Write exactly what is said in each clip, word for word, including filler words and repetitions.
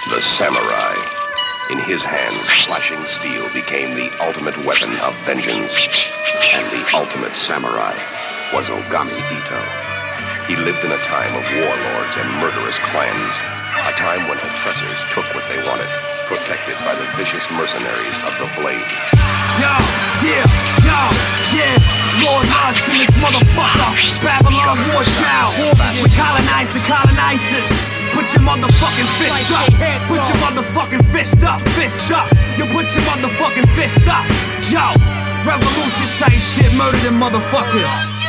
The samurai. In his hands, flashing steel became the ultimate weapon of vengeance. And the ultimate samurai was Ogami Itto. He lived in a time of warlords and murderous clans. A time when oppressors took what they wanted, protected by the vicious mercenaries of the blade. Yo, yeah, yo, yeah. Lord Lars in this motherfucker. Babylon war child. We colonize the colonizers. Put your motherfucking fist up. Put your motherfucking fist up. Fist up. You put your motherfucking fist up. Yo, revolution type shit. Murder them motherfuckers.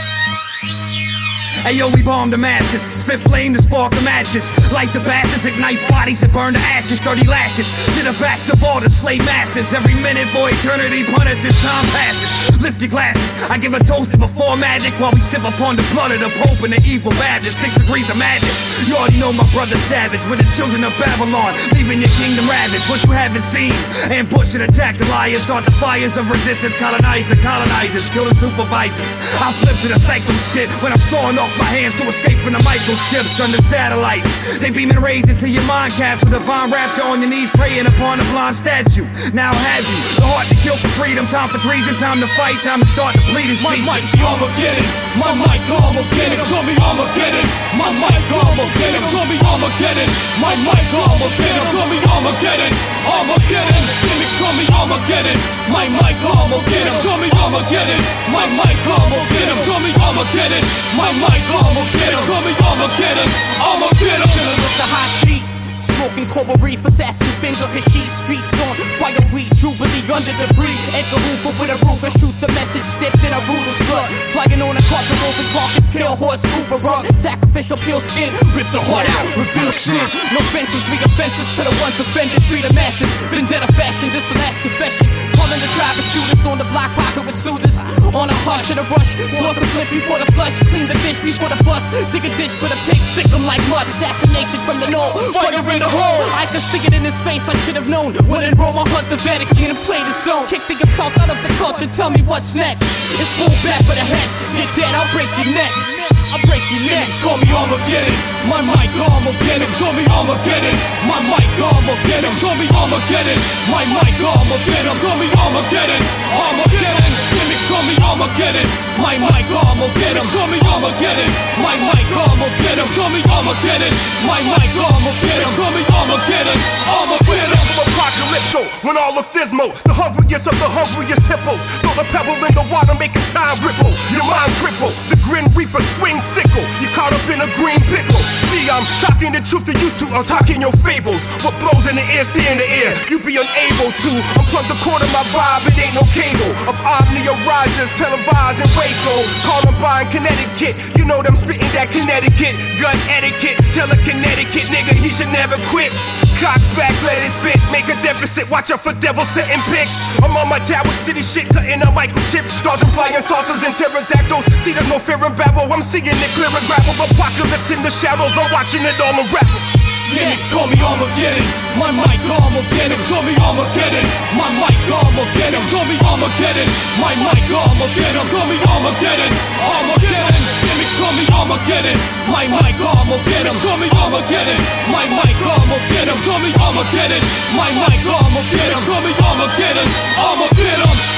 Hey yo, we bomb the masses, spit flame to spark the matches, light the bastards, ignite bodies and burn the ashes, thirty lashes to the backs of all the slave masters. Every minute for eternity punished as time passes. Lift your glasses, I give a toast to before magic while we sip upon the blood of the Pope and the evil Baptist. Six degrees of madness. You already know my brother savage. We're the children of Babylon, leaving your kingdom ravaged. What you haven't seen, ambush and attack the liars, start the fires of resistance, colonize the colonizers, kill the supervisors. I flip to the cycle shit when I'm sawing off my hands to escape from the microchips under satellites. They beaming rays into your mind caps with divine rapture on your knees, praying upon a blind statue. Now have you the heart to kill for freedom? Time for treason, time to fight, time to start the bleeding season. My mic be Armageddon, my mic Armageddon. It's gonna be Armageddon. My mic Armageddon. It's gonna be Armageddon. My mic Armageddon. It's gonna be Armageddon. Armageddon. Gimmicks gonna be Armageddon. My mic Armageddon. It's gonna be Armageddon. My mic Armageddon. It's gonna be Armageddon. My mic Armageddon. It's gonna be Armageddon. Armageddon. Chillin' with the hot chief, smoking coral reef, assassin finger, his sheet streets on fire, weed, jubilee under the breeze. Edgar Hoover with a Ruger, shoot the message, dipped in a ruler's blood. Flying on a carpet, roving carcass, pale horse, Uber run, sacrificial peel skin, rip the heart out, reveal sin. No fences, we offenses to the ones offended, free the masses. Vendetta fashion, this the last confession. Calling the driver, shooters on the block, pocket with suitors. On a hush and a rush, towards the flip before the flush, clean the dish before the bus. Dig a ditch for the pig, sick 'em like mud. Assassination from the north, fire in the hole. I could see it in his face, I should have known. When in Rome, I hunt the Vatican and play the zone. Kick the occult out of the culture, tell me what's next. It's pull back for the heads, you're dead, I'll break your neck. I'll break your neck. It's gonna be Armageddon. My mic Armageddon. It's gonna be Armageddon. My mic Armageddon. It's gonna be Armageddon. My mic Armageddon. It's gonna be Armageddon. Armageddon. Gimmicks gonna be Armageddon. My mic Armageddon. It's gonna be Armageddon. My mic Armageddon. It's gonna be Armageddon. My mic Armageddon. It's gonna be Armageddon. Armageddon. Apocalypto, when all of Thismo, the hungriest of the hungriest hippos. Throw the pebble in the water, making time ripple. Your mind cripple. The grin reaper swing sickle. You caught up in a green pickle. See, I'm talking the truth to used to. I'm talking your fables. What blows in the air, stay in the air. You be unable to unplug the cord of my vibe. It ain't no cable of Omnia Rogers, televised in Waco. Columbine, Connecticut. You know them spitting that Connecticut. Gun etiquette. Tell a Connecticut nigga he should never quit. Cock back, let it spit. Make a deficit. Watch out for devils setting pics. I'm on my Tower City shit, cutting up microchips. Dodging flying saucers and pterodactyls. See, there's no fear in babble. I'm seeing it clear as gravel. Apocalypse in the shadows. I'm watching it all unravel. Gimmicks call me Armageddon. My mic Armageddon. It's gonna be Armageddon. My mic Armageddon. It's gonna be Armageddon. My mic Armageddon. It's gonna be Armageddon. Armageddon. Gimmicks call me Armageddon. My mic Armageddon. It's gonna be Armageddon. My mic Armageddon. It's gonna be Armageddon. My mic Armageddon. It's gonna be Armageddon. Armageddon.